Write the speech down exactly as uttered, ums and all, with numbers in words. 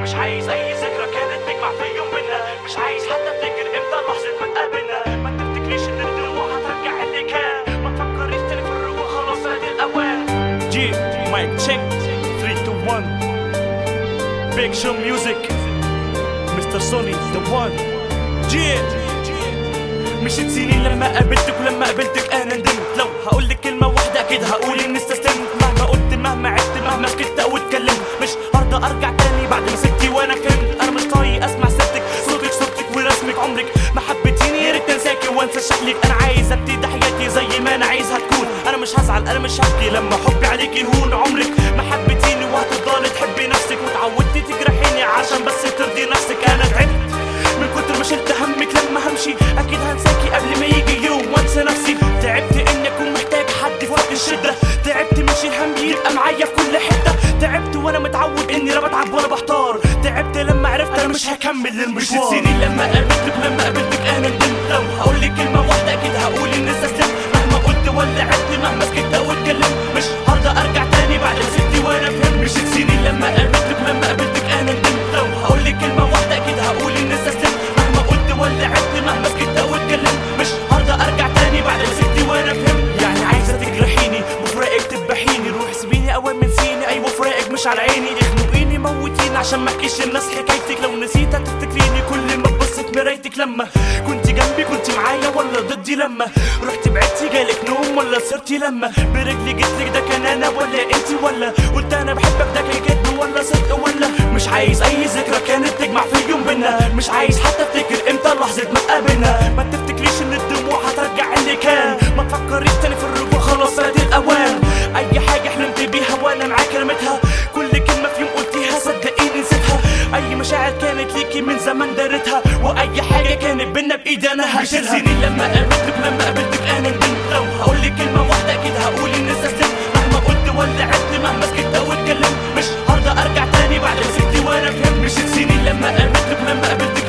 مش عايز اي ذكرى كانت تجمع في يوم بينا، مش عايز حتى افتكر امتى لحظة ما اتقابلنا. ما تفتكريش ان الدموع هترجع اللي كان، ما تفكريش تاني في الرجوع، خلاص فات الاوان. جي مايك تشيك ثري تو ون بيج شو ميوزك مستر سوني ذا وان. جي مشيت سنين لما قابلتك، ولما قابلتك انا ندمت. لو هقولك كلمة واحدة اكيد هقول اني استسلمت. مهما قلت مهما عدت مهما سكت او اتكلمت، مش هرضى ارجع تاني بعد ما سبتي وانا فهمت. انا مش طايق اسمع سيرتك، صوتك صورتك ورسمك، عمرك ما حبيتيني، يا ريت انساكي وانسى شكلك. انا عايز ابتدي حياتي زي ما انا عايزها تكون. انا مش هزعل انا مش هبكي لما حبي عليكي يهون. عمرك ما حبيتيني وهتفضلي تحبي نفسك، وتعودتي تجرحيني عشان بس ترضي نفسك. انا تعبت من كتر ما شلت همك، لما همشي اكيد هنساكي قبل ما يجي يوم وانسى نفسي. تعبت اني اكون محتاج حد في وقت الشده، تعبت من شيل هم يبقى معايا في كل حته. تعبت وانا متعود اني لا بتعب ولا بحتار. تعبت لما عرفت انا مش هكمل المشوار. مشيت سنين لما قابلتك، لما قابلتك انا ندمت. لو هقولك كلمه واحده اكيد هقول اني استسلمت. مهما قلت ولا عدت مهما سكت او اتكلمت، مش هرضى ارجع تاني بعد ما سبتي وانا فهمت. مشيت سنين لما قابلتك، لما قابلتك انا ندمت. لو هقولك كلمه واحده اكيد هقول اني استسلمت. مهما قلت ولا عدت مهما سكت او اتكلمت، مش هرضى ارجع تاني بعد ما سبتي وانا فهمت. يعني عايزه تجرحيني وفراقك تذبحيني، روحي سيبيني اول من سيني. ايوه فراقك مش على عيني، اخنقيني موتيني عشان ما احكيش للناس حكايتك. لو نسيت هتفتكريني كل ما تبصت مرايتك. لما كنت جنبي كنت معايا ولا ضدي؟ لما رحت بعدتي جالك نوم ولا صرتي؟ لما برجلي جيتلك ده كان انا ولا انتي؟ ولا قلت انا بحبك ده كان كدب ولا صدق؟ ولا مش عايز اي ذكرى كانت تجمع في يوم بينا، مش عايز حتى افتكر امتى لحظة ما اتقابلنا. ما تفتكريش ان الدموع هترجع اللي كان، ما تفكريش تاني في الرجوع، خلاص فات الاوان. اي حاجة حلمت بيها وانا معاك رميتها، كل كلمة في يوم قلتيها صدقيني نسيتها. اي مشاعر كانت ليكي من زمان دارتها، واي حاجة كانت بينا بايدي انا هشيلها. سنين لما قابلتك، لما قابلتك انا ندمت. لو هقولك كلمة واحدة اكيد هقول اني استسلمت. مهما قلت ولا عدت مهما سكت او اتكلمت، مش هرضى ارجع تاني بعد ما سبتي وانا فهمت. مشيت سنين لما قابلتك، لما قابلتك